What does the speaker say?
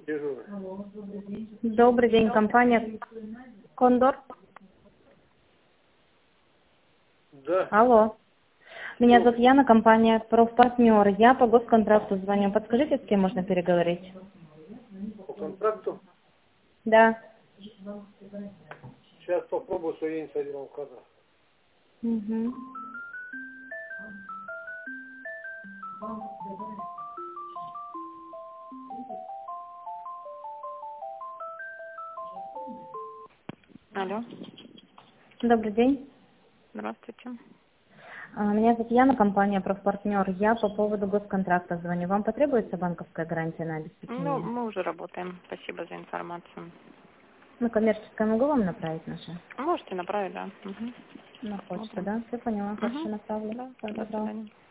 Дежурный. Добрый день, компания Кондор. Да. Алло. Меня зовут Яна, компания Профпартнер. Я по госконтракту звоню. Подскажите, с кем можно переговорить? По контракту? Да. Сейчас попробую своей инициативом кадра. Угу. Алло, Добрый день. здравствуйте. Меня зовут Яна, компания Профпартнер. Я по поводу госконтракта звоню. Вам потребуется банковская гарантия на Ну, обеспечение? мы уже работаем. Спасибо за информацию. Ну, коммерческое могу вам направить наше? Можете направить, да. Угу. На почту, Посмотрим. да? Все поняла. Хорошо, Угу. направлю. Да, Всего до доброго. свидания.